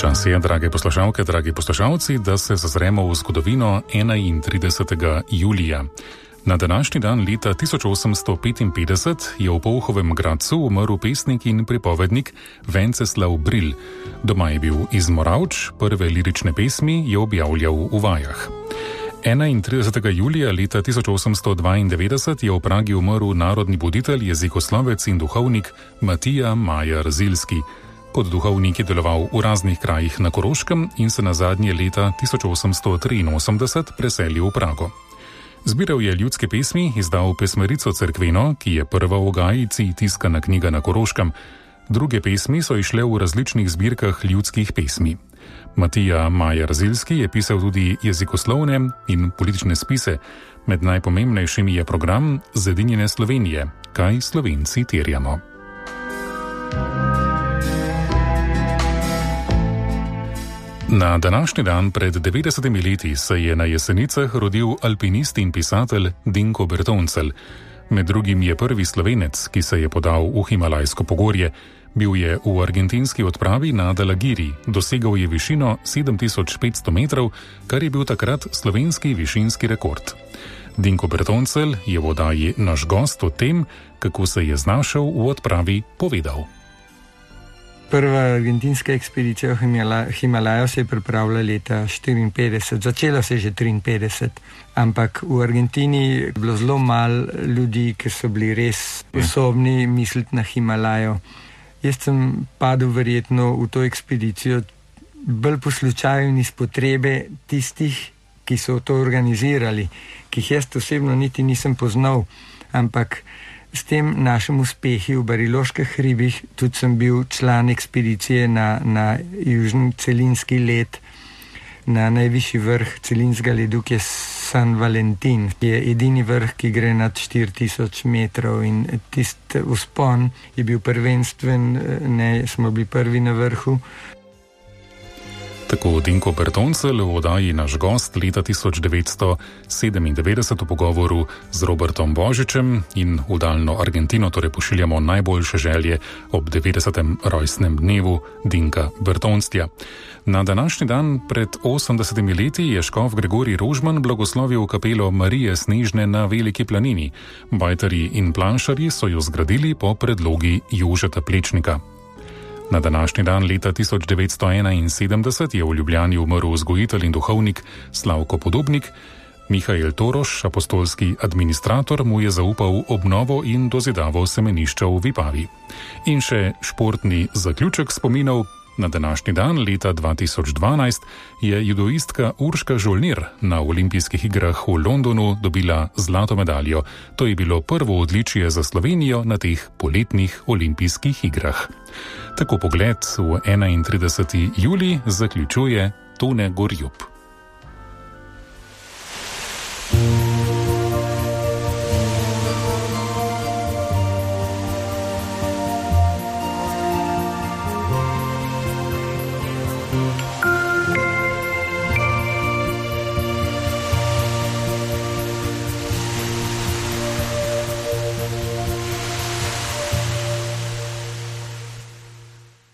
Čas je, drage poslušalke, dragi poslušalci, da se zazremo v zgodovino 31. julija. Na današnji dan leta 1855 je v Polhovem Gradcu umrl pesnik in pripovednik Venceslav Bril. Doma je bil iz Moravč, prve lirične pesmi je objavljal v vajah. 31. julija leta 1892 je v Pragi umrl narodni buditelj, jezikoslovec in duhovnik Matija Majer Ziljski. Kot duhovnik je deloval v raznih krajih na Koroškem in se na zadnje leta 1883 preselil v Prago. Zbiral je ljudske pesmi, izdal pesmerico Cerkveno, ki je prva v Gajici tiskana knjiga na Koroškem. Druge pesmi so išle v različnih zbirkah ljudskih pesmi. Matija Majer Ziljski je pisal tudi jezikoslovne in politične spise. Med najpomembnejšimi je program Zedinjene Slovenije, kaj Slovenci terjamo. Na današnji dan pred 90 leti se je na Jesenicah rodil alpinist in pisatelj Dinko Bertoncelj. Med drugim je prvi Slovenec, ki se je podal v Himalajsko pogorje. Bil je v argentinski odpravi na Dalagiri, dosegal je višino 7500 metrov, kar je bil takrat slovenski višinski rekord. Dinko Bertoncelj je v oddaji Naš gost o tem, kako se je znašel v odpravi, povedal. Prva argentinska ekspedicija v Himalajo se je pripravila leta 1954, začela se je že 1953, ampak v Argentini je bilo zelo malo ljudi, ki so bili res sposobni misliti na Himalajo. Jaz sem padel verjetno v to ekspedicijo bolj po slučaju in iz potrebe tistih, ki so to organizirali, ki jih jaz osebno niti nisem poznal, ampak s tem našim uspehi v Bariloških hribih, tudi sem bil član ekspedicije na južni celinski led, na najvišji vrh celinskega ledu, ki je San Valentin. Je edini vrh, ki gre nad 4000 metrov in tisti vzpon je bil prvenstven, smo bili prvi na vrhu. Tako Dinko Bertoncelj v oddaji Naš gost leta 1997 v pogovoru z Robertom Božičem in v daljno Argentino torej pošiljamo najboljše želje ob 90. rojstnem dnevu Dinka Bertonclja. Na današnji dan pred 80 leti je škof Gregorij Rožman blagoslovil kapelo Marije Snežne na Veliki planini. Bajtarji in planšarji so jo zgradili po predlogi Jožeta Plečnika. Na današnji dan leta 1971 je v Ljubljani umrl vzgojitelj in duhovnik Slavko Podobnik. Mihael Toroš, apostolski administrator, mu je zaupal obnovo in dozidavo semenišča v Vipavi. In še športni zaključek spominov. Na današnji dan leta 2012 je judoistka Urška Žolnir na olimpijskih igrah v Londonu dobila zlato medaljo. To je bilo prvo odličje za Slovenijo na teh poletnih olimpijskih igrah. Tako pogled v 31. julij zaključuje Tone Gorjup.